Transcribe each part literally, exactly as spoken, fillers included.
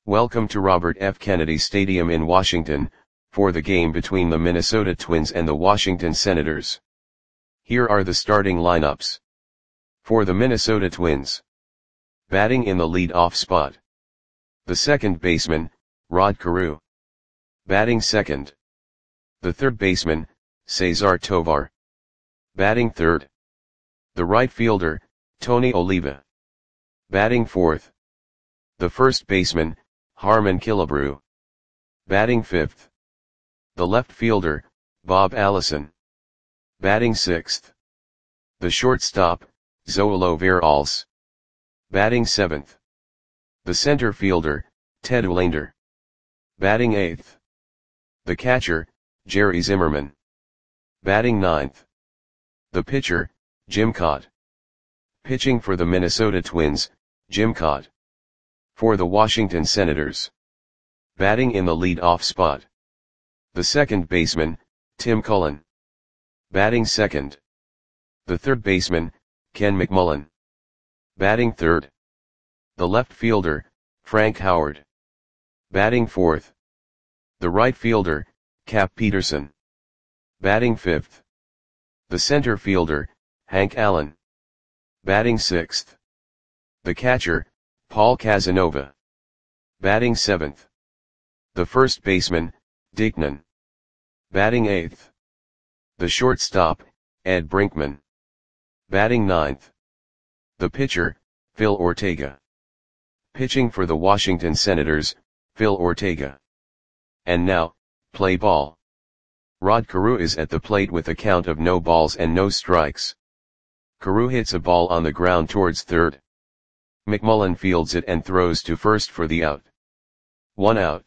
Welcome to Robert F. Kennedy Stadium in Washington, for the game between the Minnesota Twins and the Washington Senators. Here are the starting lineups. For the Minnesota Twins. Batting in the lead-off spot. The second baseman, Rod Carew. Batting second. The third baseman, Cesar Tovar. Batting third. The right fielder, Tony Oliva. Batting fourth. The first baseman, Harmon Killebrew. Batting fifth. The left fielder, Bob Allison. Batting sixth. The shortstop, Zoilo Veralce. Batting seventh. The center fielder, Ted Olander. Batting eighth. The catcher, Jerry Zimmerman. Batting ninth. The pitcher, Jim Kaat. Pitching for the Minnesota Twins, Jim Kaat. For the Washington Senators. Batting in the lead-off spot. The second baseman, Tim Cullen. Batting second. The third baseman, Ken McMullen. Batting third. The left fielder, Frank Howard. Batting fourth. The right fielder, Cap Peterson. Batting fifth. The center fielder, Hank Allen. Batting sixth. The catcher, Paul Casanova. Batting seventh. The first baseman, Dick Nunn. Batting eighth. The shortstop, Ed Brinkman. Batting ninth. The pitcher, Phil Ortega. Pitching for the Washington Senators, Phil Ortega. And now, play ball. Rod Carew is at the plate with a count of no balls and no strikes. Carew hits a ball on the ground towards third. McMullen fields it and throws to first for the out. One out.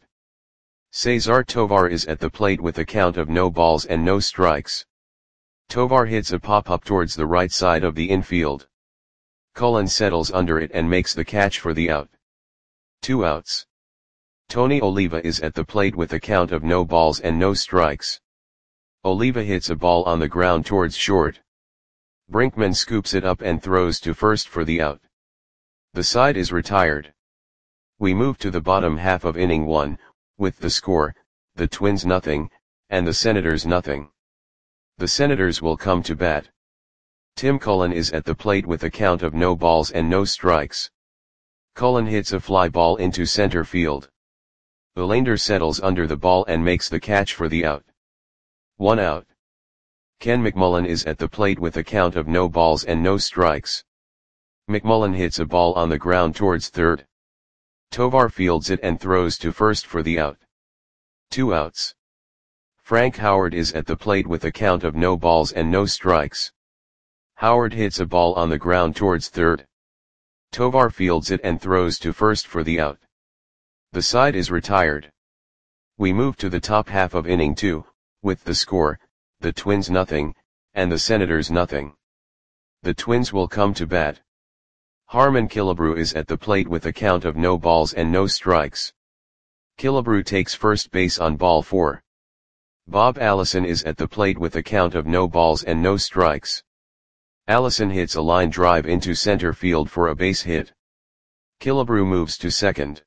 Cesar Tovar is at the plate with a count of no balls and no strikes. Tovar hits a pop-up towards the right side of the infield. Cullen settles under it and makes the catch for the out. Two outs. Tony Oliva is at the plate with a count of no balls and no strikes. Oliva hits a ball on the ground towards short. Brinkman scoops it up and throws to first for the out. The side is retired. We move to the bottom half of inning one, with the score, the Twins nothing, and the Senators nothing. The Senators will come to bat. Tim Cullen is at the plate with a count of no balls and no strikes. Cullen hits a fly ball into center field. Olander settles under the ball and makes the catch for the out. One out. Ken McMullen is at the plate with a count of no balls and no strikes. McMullen hits a ball on the ground towards third. Tovar fields it and throws to first for the out. Two outs. Frank Howard is at the plate with a count of no balls and no strikes. Howard hits a ball on the ground towards third. Tovar fields it and throws to first for the out. The side is retired. We move to the top half of inning two, with the score, the Twins nothing, and the Senators nothing. The Twins will come to bat. Harmon Killebrew is at the plate with a count of no balls and no strikes. Killebrew takes first base on ball four. Bob Allison is at the plate with a count of no balls and no strikes. Allison hits a line drive into center field for a base hit. Killebrew moves to second.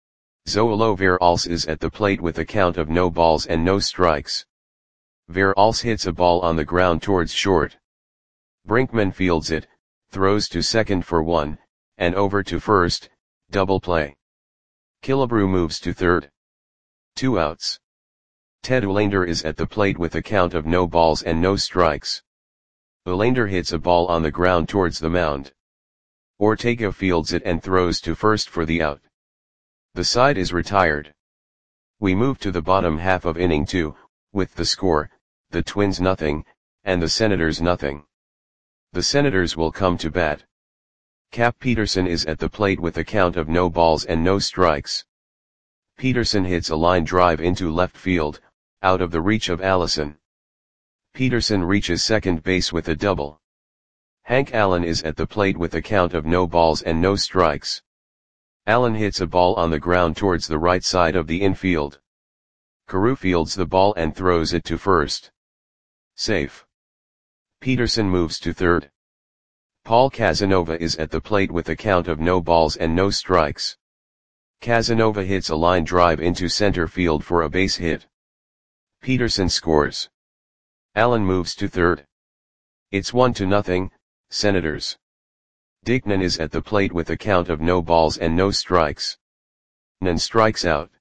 Zoilo Veralce is at the plate with a count of no balls and no strikes. Veralce hits a ball on the ground towards short. Brinkman fields it, throws to second for one, and over to first, double play. Killebrew moves to third. Two outs. Ted Olander is at the plate with a count of no balls and no strikes. Olander hits a ball on the ground towards the mound. Ortega fields it and throws to first for the out. The side is retired. We move to the bottom half of inning two, with the score, the Twins nothing, and the Senators nothing. The Senators will come to bat. Cap Peterson is at the plate with a count of no balls and no strikes. Peterson hits a line drive into left field, out of the reach of Allison. Peterson reaches second base with a double. Hank Allen is at the plate with a count of no balls and no strikes. Allen hits a ball on the ground towards the right side of the infield. Carew fields the ball and throws it to first. Safe. Peterson moves to third. Paul Casanova is at the plate with a count of no balls and no strikes. Casanova hits a line drive into center field for a base hit. Peterson scores. Allen moves to third. It's one to nothing, Senators. Dickman is at the plate with a count of no balls and no strikes. Nan strikes out.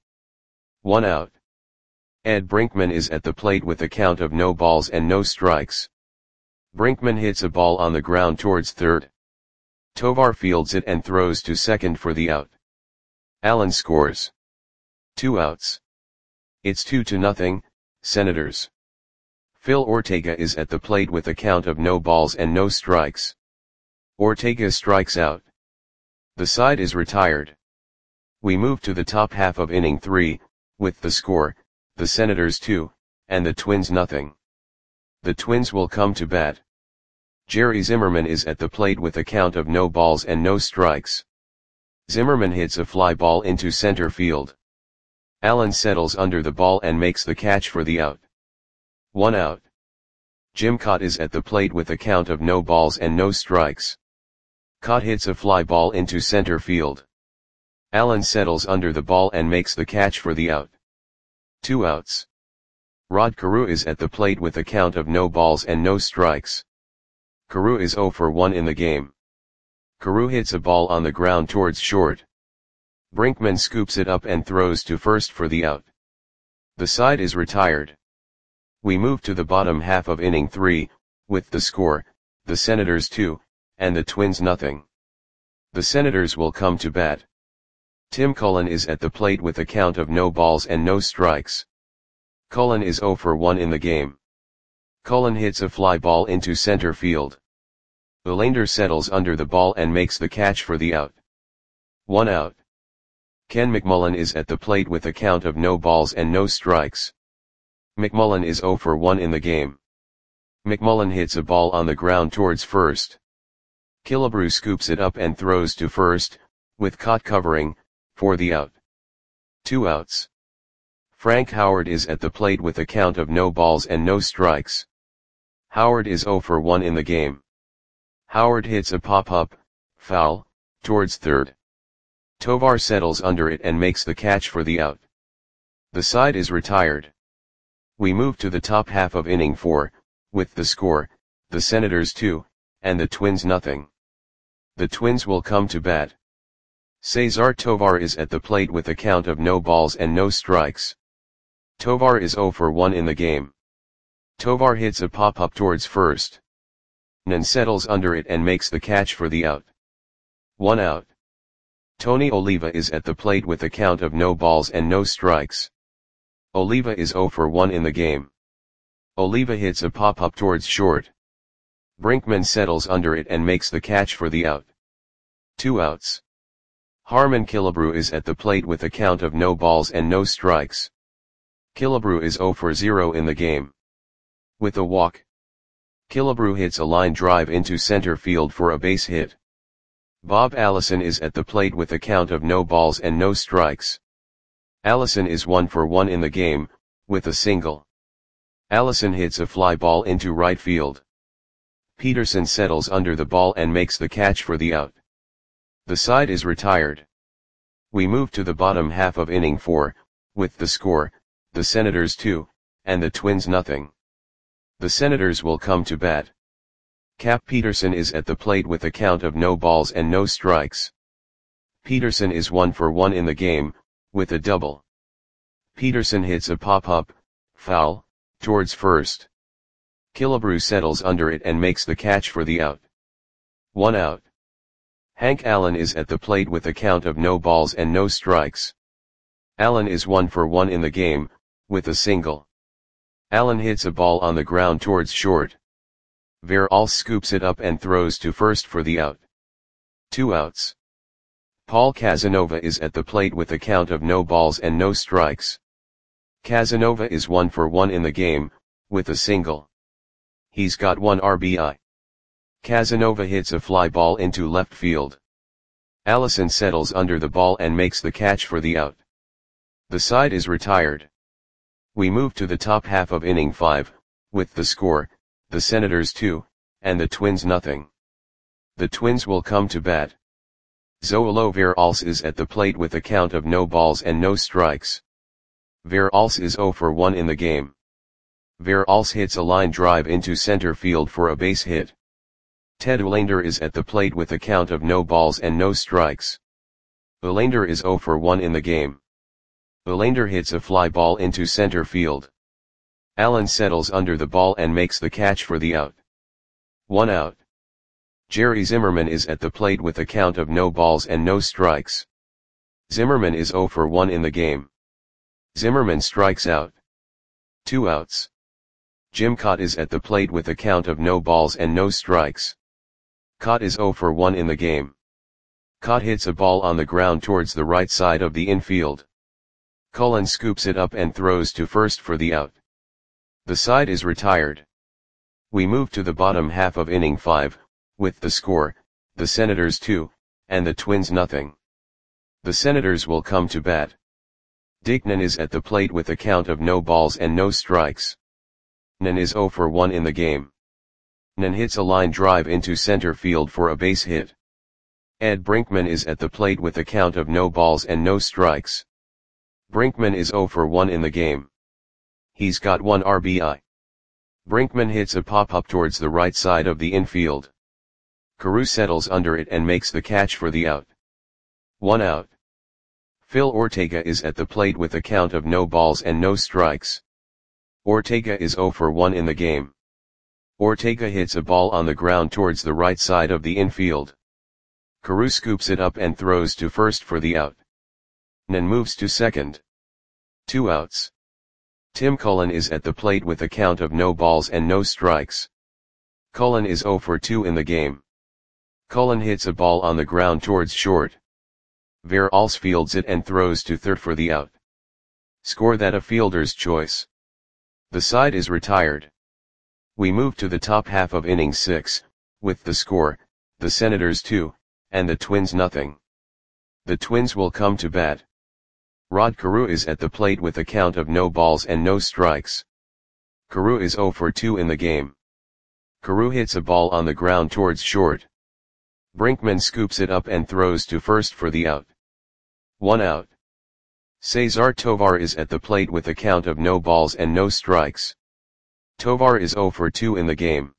One out. Ed Brinkman is at the plate with a count of no balls and no strikes. Brinkman hits a ball on the ground towards third. Tovar fields it and throws to second for the out. Allen scores. Two outs. It's two to nothing, Senators. Phil Ortega is at the plate with a count of no balls and no strikes. Ortega strikes out. The side is retired. We move to the top half of inning three, with the score, the Senators two, and the Twins nothing. The Twins will come to bat. Jerry Zimmerman is at the plate with a count of no balls and no strikes. Zimmerman hits a fly ball into center field. Allen settles under the ball and makes the catch for the out. One out. Jim Kaat is at the plate with a count of no balls and no strikes. Kaat hits a fly ball into center field. Allen settles under the ball and makes the catch for the out. Two outs. Rod Carew is at the plate with a count of no balls and no strikes. Carew is oh for one in the game. Carew hits a ball on the ground towards short. Brinkman scoops it up and throws to first for the out. The side is retired. We move to the bottom half of inning three, with the score, the Senators two, and the Twins nothing. The Senators will come to bat. Tim Cullen is at the plate with a count of no balls and no strikes. Cullen is oh for one in the game. Cullen hits a fly ball into center field. Olander settles under the ball and makes the catch for the out. One out. Ken McMullen is at the plate with a count of no balls and no strikes. McMullen is oh for one in the game. McMullen hits a ball on the ground towards first. Killebrew scoops it up and throws to first, with Kaat covering, for the out. Two outs. Frank Howard is at the plate with a count of no balls and no strikes. Howard is oh for one in the game. Howard hits a pop-up, foul, towards third. Tovar settles under it and makes the catch for the out. The side is retired. We move to the top half of inning four, with the score, the Senators two, and the Twins nothing. The Twins will come to bat. Cesar Tovar is at the plate with a count of no balls and no strikes. Tovar is oh for one in the game. Tovar hits a pop-up towards first. Nan settles under it and makes the catch for the out. One out. Tony Oliva is at the plate with a count of no balls and no strikes. Oliva is oh for one in the game. Oliva hits a pop-up towards short. Brinkman settles under it and makes the catch for the out. Two outs. Harmon Killebrew is at the plate with a count of no balls and no strikes. Killebrew is oh for zero in the game. With a walk. Killebrew hits a line drive into center field for a base hit. Bob Allison is at the plate with a count of no balls and no strikes. Allison is one for one in the game, with a single. Allison hits a fly ball into right field. Peterson settles under the ball and makes the catch for the out. The side is retired. We move to the bottom half of inning four, with the score, the Senators two, and the Twins nothing. The Senators will come to bat. Cap Peterson is at the plate with a count of no balls and no strikes. Peterson is one for one in the game, with a double. Peterson hits a pop-up, foul, towards first. Killebrew settles under it and makes the catch for the out. One out. Hank Allen is at the plate with a count of no balls and no strikes. Allen is one for one in the game, with a single. Allen hits a ball on the ground towards short. Verall scoops it up and throws to first for the out. Two outs. Paul Casanova is at the plate with a count of no balls and no strikes. Casanova is one for one in the game, with a single. He's got one R B I. Casanova hits a fly ball into left field. Allison settles under the ball and makes the catch for the out. The side is retired. We move to the top half of inning five, with the score, the Senators two, and the Twins nothing. The Twins will come to bat. Zoolo Verhulst is at the plate with a count of no balls and no strikes. Verhulst is zero for one in the game. Verhulst hits a line drive into center field for a base hit. Ted Uhlaender is at the plate with a count of no balls and no strikes. Uhlaender is zero for one in the game. Uhlaender hits a fly ball into center field. Allen settles under the ball and makes the catch for the out. One out. Jerry Zimmerman is at the plate with a count of no balls and no strikes. Zimmerman is zero for one in the game. Zimmerman strikes out. Two outs. Jim Kaat is at the plate with a count of no balls and no strikes. Kaat is zero for one in the game. Kaat hits a ball on the ground towards the right side of the infield. Cullen scoops it up and throws to first for the out. The side is retired. We move to the bottom half of inning five, with the score, the Senators two, and the Twins nothing. The Senators will come to bat. Dick Nunn is at the plate with a count of no balls and no strikes. Nunn is zero for one in the game. Nunn hits a line drive into center field for a base hit. Ed Brinkman is at the plate with a count of no balls and no strikes. Brinkman is zero for one in the game. He's got one R B I. Brinkman hits a pop-up towards the right side of the infield. Carew settles under it and makes the catch for the out. One out. Phil Ortega is at the plate with a count of no balls and no strikes. Ortega is zero for one in the game. Ortega hits a ball on the ground towards the right side of the infield. Carew scoops it up and throws to first for the out. Nunn moves to second. Two outs. Tim Cullen is at the plate with a count of no balls and no strikes. Cullen is zero for two in the game. Cullen hits a ball on the ground towards short. Verhulst fields it and throws to third for the out. Score that a fielder's choice. The side is retired. We move to the top half of inning six, with the score, the Senators two, and the Twins nothing. The Twins will come to bat. Rod Carew is at the plate with a count of no balls and no strikes. Carew is zero for two in the game. Carew hits a ball on the ground towards short. Brinkman scoops it up and throws to first for the out. One out. Cesar Tovar is at the plate with a count of no balls and no strikes. Tovar is zero for two in the game.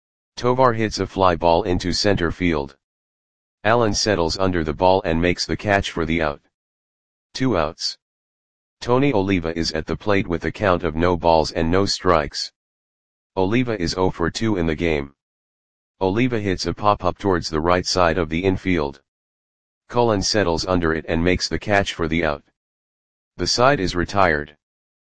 Tovar hits a fly ball into center field. Allen settles under the ball and makes the catch for the out. Two outs. Tony Oliva is at the plate with a count of no balls and no strikes. Oliva is zero for two in the game. Oliva hits a pop-up towards the right side of the infield. Cullen settles under it and makes the catch for the out. The side is retired.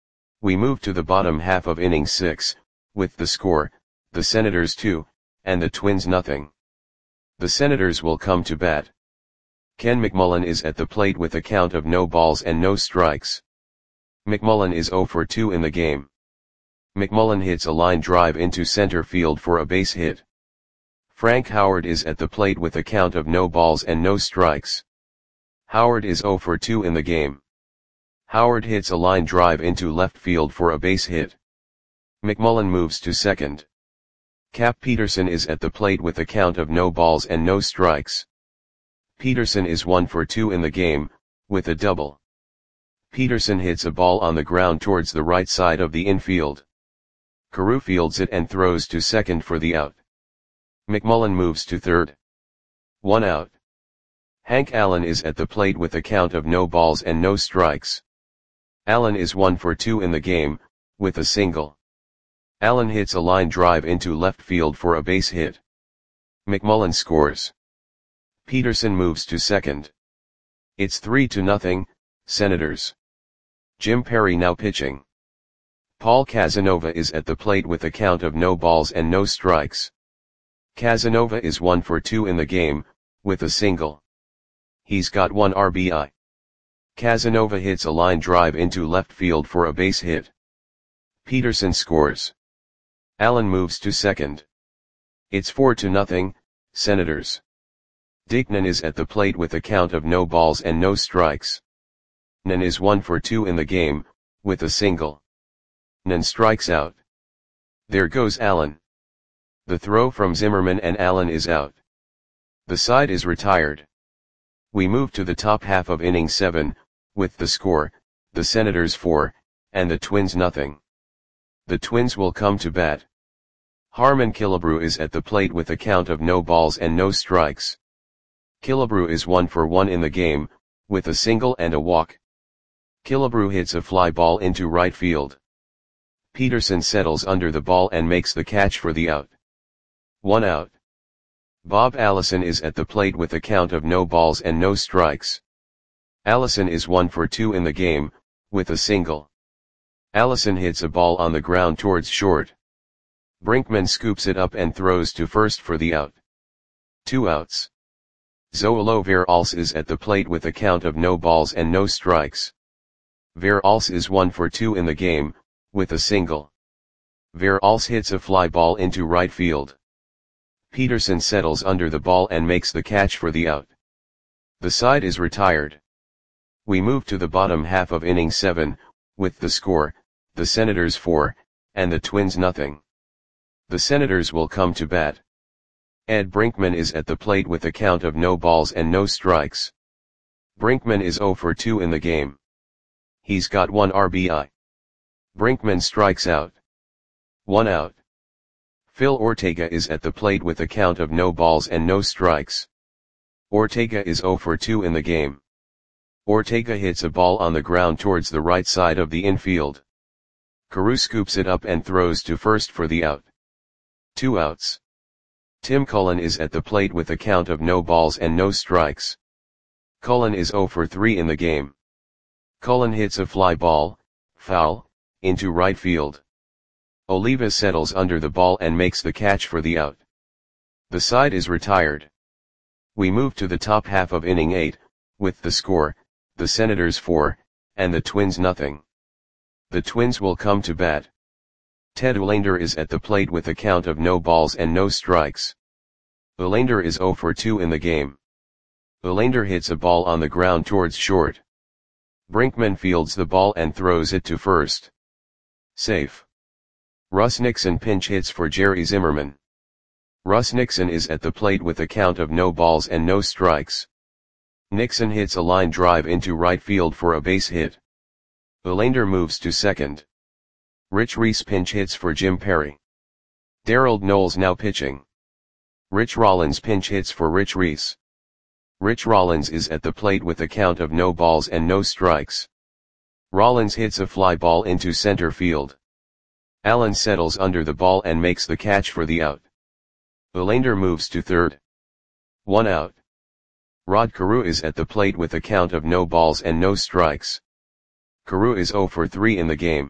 We move to the bottom half of inning six, with the score, the Senators two, and the Twins nothing. The Senators will come to bat. Ken McMullen is at the plate with a count of no balls and no strikes. McMullen is zero for two in the game. McMullen hits a line drive into center field for a base hit. Frank Howard is at the plate with a count of no balls and no strikes. Howard is zero for two in the game. Howard hits a line drive into left field for a base hit. McMullen moves to second. Cap Peterson is at the plate with a count of no balls and no strikes. Peterson is one for two in the game, with a double. Peterson hits a ball on the ground towards the right side of the infield. Carew fields it and throws to second for the out. McMullen moves to third. One out. Hank Allen is at the plate with a count of no balls and no strikes. Allen is one for two in the game, with a single. Allen hits a line drive into left field for a base hit. McMullen scores. Peterson moves to second. It's three to nothing, Senators. Jim Perry now pitching. Paul Casanova is at the plate with a count of no balls and no strikes. Casanova is one for two in the game, with a single. He's got one R B I. Casanova hits a line drive into left field for a base hit. Peterson scores. Allen moves to second. It's four to nothing, Senators. Dick Nunn is at the plate with a count of no balls and no strikes. Nunn is one for two in the game, with a single. Nunn strikes out. There goes Allen. The throw from Zimmerman and Allen is out. The side is retired. We move to the top half of inning seven, with the score, the Senators four, and the Twins nothing. The Twins will come to bat. Harmon Killebrew is at the plate with a count of no balls and no strikes. Killebrew is one for one in the game, with a single and a walk. Killebrew hits a fly ball into right field. Peterson settles under the ball and makes the catch for the out. One out. Bob Allison is at the plate with a count of no balls and no strikes. Allison is one for two in the game, with a single. Allison hits a ball on the ground towards short. Brinkman scoops it up and throws to first for the out. Two outs. Zoilo Veralce is at the plate with a count of no balls and no strikes. Veralce is one for two in the game, with a single. Veralce hits a fly ball into right field. Peterson settles under the ball and makes the catch for the out. The side is retired. We move to the bottom half of inning seven, with the score, the Senators four, and the Twins nothing. The Senators will come to bat. Ed Brinkman is at the plate with a count of no balls and no strikes. Brinkman is oh for two in the game. He's got one R B I. Brinkman strikes out. One out. Phil Ortega is at the plate with a count of no balls and no strikes. Ortega is oh for two in the game. Ortega hits a ball on the ground towards the right side of the infield. Carew scoops it up and throws to first for the out. Two outs. Tim Cullen is at the plate with a count of no balls and no strikes. Cullen is oh for three in the game. Cullen hits a fly ball, foul, into right field. Oliva settles under the ball and makes the catch for the out. The side is retired. We move to the top half of inning eight, with the score, the Senators four, and the Twins nothing. The Twins will come to bat. Ted Uhlaender is at the plate with a count of no balls and no strikes. Uhlaender is oh for two in the game. Uhlaender hits a ball on the ground towards short. Brinkman fields the ball and throws it to first. Safe. Russ Nixon pinch hits for Jerry Zimmerman. Russ Nixon is at the plate with a count of no balls and no strikes. Nixon hits a line drive into right field for a base hit. Uhlaender moves to second. Rich Reese pinch hits for Jim Perry. Darrell Knowles now pitching. Rich Rollins pinch hits for Rich Reese. Rich Rollins is at the plate with a count of no balls and no strikes. Rollins hits a fly ball into center field. Allen settles under the ball and makes the catch for the out. Uhlaender moves to third. One out. Rod Carew is at the plate with a count of no balls and no strikes. Carew is oh for three in the game.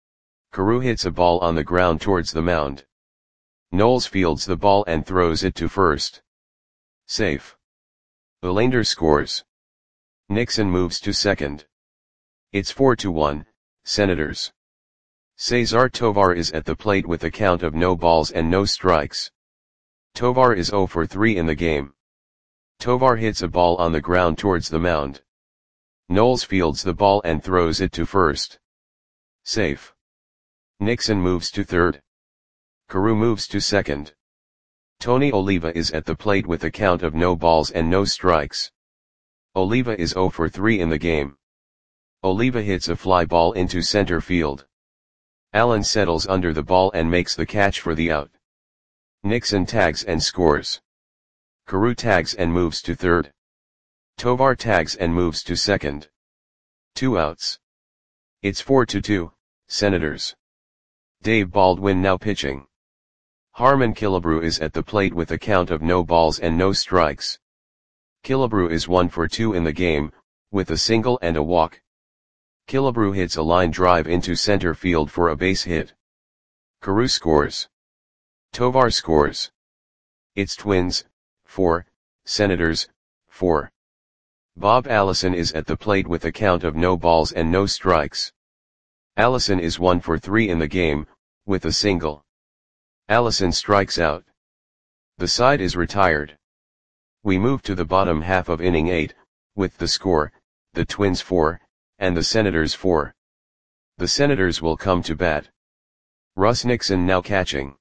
Carew hits a ball on the ground towards the mound. Knowles fields the ball and throws it to first. Safe. Uhlaender scores. Nixon moves to second. It's four to one, Senators. Cesar Tovar is at the plate with a count of no balls and no strikes. Tovar is oh for three in the game. Tovar hits a ball on the ground towards the mound. Knowles fields the ball and throws it to first. Safe. Nixon moves to third. Carew moves to second. Tony Oliva is at the plate with a count of no balls and no strikes. Oliva is oh for three in the game. Oliva hits a fly ball into center field. Allen settles under the ball and makes the catch for the out. Nixon tags and scores. Carew tags and moves to third. Tovar tags and moves to second. Two outs. It's four to two, Senators. Dave Baldwin now pitching. Harmon Killebrew is at the plate with a count of no balls and no strikes. Killebrew is one for two in the game, with a single and a walk. Killebrew hits a line drive into center field for a base hit. Carew scores. Tovar scores. It's Twins, four, Senators, four. Bob Allison is at the plate with a count of no balls and no strikes. Allison is one for three in the game, with a single. Allison strikes out. The side is retired. We move to the bottom half of inning eight, with the score, the Twins four, and the Senators four. The Senators will come to bat. Russ Nixon now catching.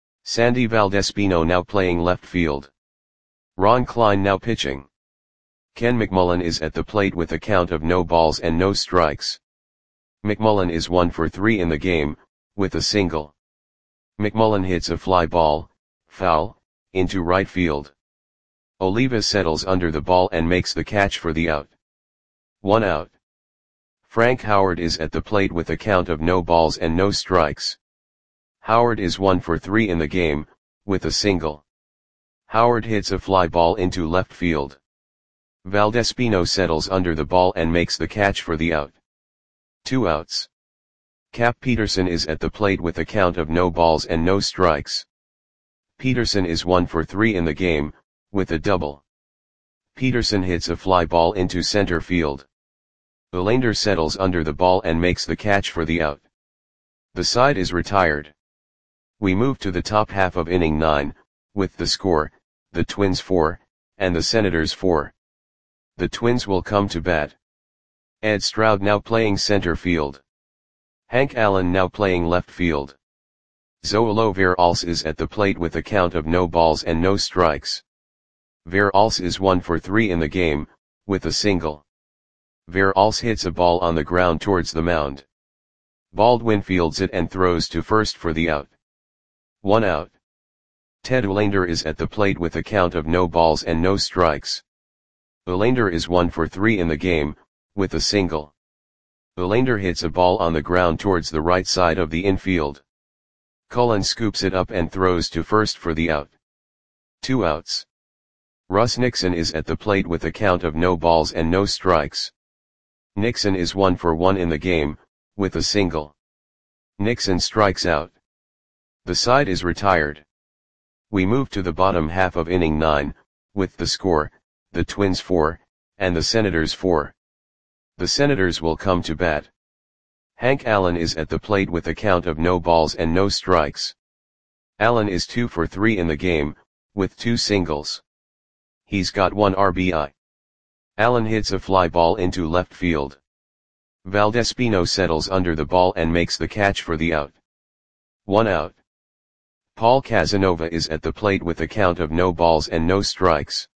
Sandy Valdespino now playing left field. Ron Klein now pitching. Ken McMullen is at the plate with a count of no balls and no strikes. McMullen is one for three in the game, with a single. McMullen hits a fly ball, foul, into right field. Oliva settles under the ball and makes the catch for the out. One out. Frank Howard is at the plate with a count of no balls and no strikes. Howard is one for three in the game, with a single. Howard hits a fly ball into left field. Valdespino settles under the ball and makes the catch for the out. Two outs. Cap Peterson is at the plate with a count of no balls and no strikes. Peterson is one for three in the game, with a double. Peterson hits a fly ball into center field. Belander settles under the ball and makes the catch for the out. The side is retired. We move to the top half of inning nine, with the score, the Twins four, and the Senators four. The Twins will come to bat. Ed Stroud now playing center field. Hank Allen now playing left field. Zoilo Veralce is at the plate with a count of no balls and no strikes. Veralce is one for three in the game, with a single. Veralce hits a ball on the ground towards the mound. Baldwin fields it and throws to first for the out. One out. Ted Olander is at the plate with a count of no balls and no strikes. Olander is one for three in the game, with a single. Olander hits a ball on the ground towards the right side of the infield. Cullen scoops it up and throws to first for the out. Two outs. Russ Nixon is at the plate with a count of no balls and no strikes. Nixon is one for one in the game, with a single. Nixon strikes out. The side is retired. We move to the bottom half of inning nine, with the score, the Twins four, and the Senators four. The Senators will come to bat. Hank Allen is at the plate with a count of no balls and no strikes. Allen is two for three in the game, with two singles. He's got one R B I. Allen hits a fly ball into left field. Valdespino settles under the ball and makes the catch for the out. One out. Paul Casanova is at the plate with a count of no balls and no strikes.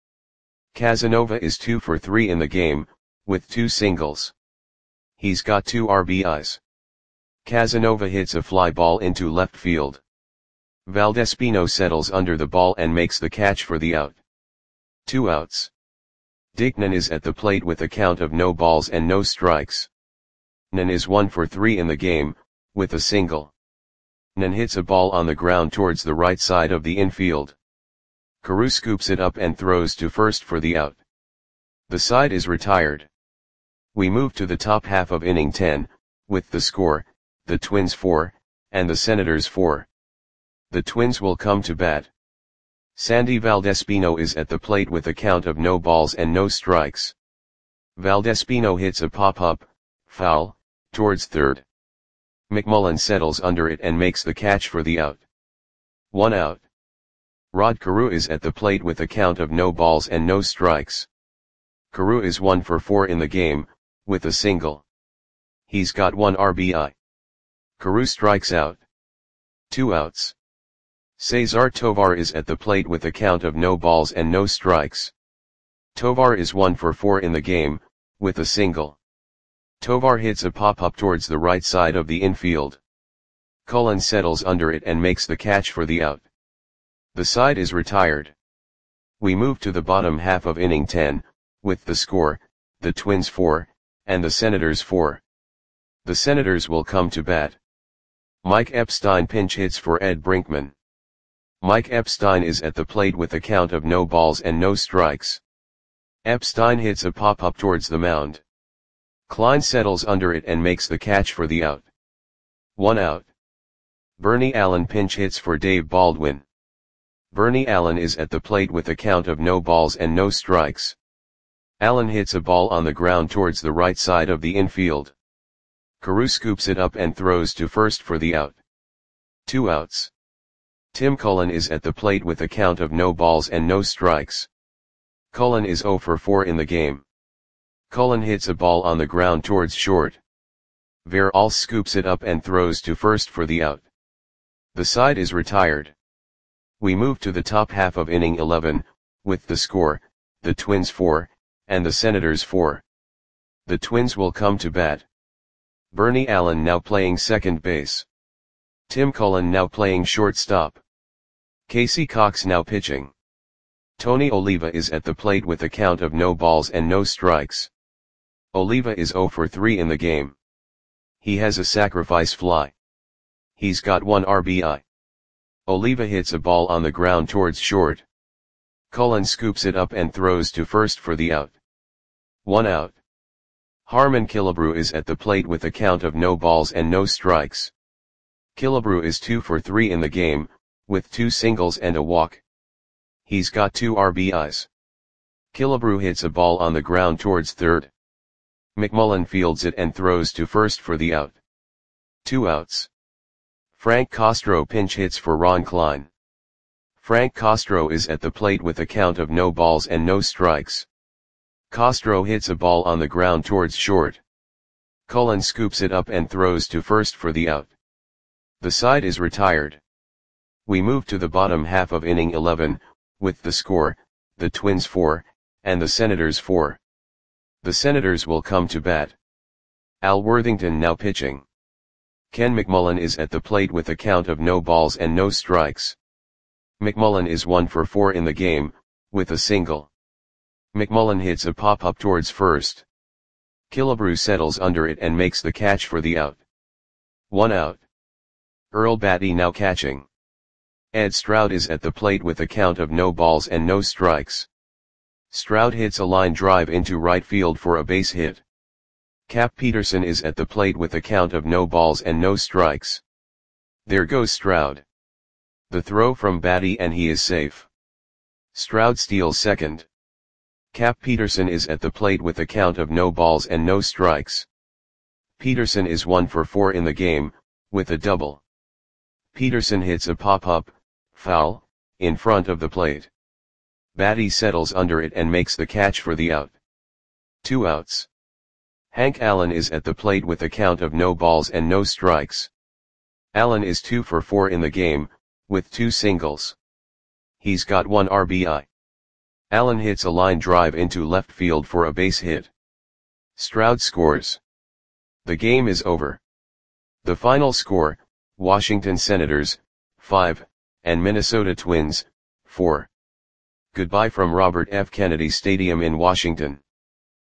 Casanova is two for three in the game, with two singles. He's got two R B Is. Casanova hits a fly ball into left field. Valdespino settles under the ball and makes the catch for the out. Two outs. Dickman is at the plate with a count of no balls and no strikes. Nan is one for three in the game, with a single. Nan hits a ball on the ground towards the right side of the infield. Carew scoops it up and throws to first for the out. The side is retired. We move to the top half of inning ten, with the score, the Twins four, and the Senators four. The Twins will come to bat. Sandy Valdespino is at the plate with a count of no balls and no strikes. Valdespino hits a pop-up, foul, towards third. McMullen settles under it and makes the catch for the out. One out. Rod Carew is at the plate with a count of no balls and no strikes. Carew is one for four in the game, with a single. He's got one R B I. Carew strikes out. Two outs. Cesar Tovar is at the plate with a count of no balls and no strikes. Tovar is one for four in the game, with a single. Tovar hits a pop-up towards the right side of the infield. Cullen settles under it and makes the catch for the out. The side is retired. We move to the bottom half of inning ten, with the score, the Twins four, and the Senators four. The Senators will come to bat. Mike Epstein pinch hits for Ed Brinkman. Mike Epstein is at the plate with a count of no balls and no strikes. Epstein hits a pop-up towards the mound. Klein settles under it and makes the catch for the out. One out. Bernie Allen pinch hits for Dave Baldwin. Bernie Allen is at the plate with a count of no balls and no strikes. Allen hits a ball on the ground towards the right side of the infield. Carew scoops it up and throws to first for the out. Two outs. Tim Cullen is at the plate with a count of no balls and no strikes. Cullen is zero for four in the game. Cullen hits a ball on the ground towards short. Veralce scoops it up and throws to first for the out. The side is retired. We move to the top half of inning eleven, with the score, the Twins four, and the Senators four. The Twins will come to bat. Bernie Allen now playing second base. Tim Cullen now playing shortstop. Casey Cox now pitching. Tony Oliva is at the plate with a count of no balls and no strikes. Oliva is zero for three in the game. He has a sacrifice fly. He's got one R B I. Oliva hits a ball on the ground towards short. Cullen scoops it up and throws to first for the out. One out. Harmon Killebrew is at the plate with a count of no balls and no strikes. Killebrew is two for three in the game, with two singles and a walk. He's got two R B Is. Killebrew hits a ball on the ground towards third. McMullen fields it and throws to first for the out. Two outs. Frank Castro pinch hits for Ron Klein. Frank Castro is at the plate with a count of no balls and no strikes. Castro hits a ball on the ground towards short. Cullen scoops it up and throws to first for the out. The side is retired. We move to the bottom half of inning eleven, with the score, the Twins four, and the Senators four. The Senators will come to bat. Al Worthington now pitching. Ken McMullen is at the plate with a count of no balls and no strikes. McMullen is one for four in the game, with a single. McMullen hits a pop-up towards first. Killebrew settles under it and makes the catch for the out. One out. Earl Batty now catching. Ed Stroud is at the plate with a count of no balls and no strikes. Stroud hits a line drive into right field for a base hit. Cap Peterson is at the plate with a count of no balls and no strikes. There goes Stroud. The throw from Batty and he is safe. Stroud steals second. Cap Peterson is at the plate with a count of no balls and no strikes. Peterson is one for four in the game, with a double. Peterson hits a pop-up, foul, in front of the plate. Batty settles under it and makes the catch for the out. Two outs. Hank Allen is at the plate with a count of no balls and no strikes. Allen is two for four in the game, with two singles. He's got one R B I. Allen hits a line drive into left field for a base hit. Stroud scores. The game is over. The final score, Washington Senators, five, and Minnesota Twins, four. Goodbye from Robert F. Kennedy Stadium in Washington.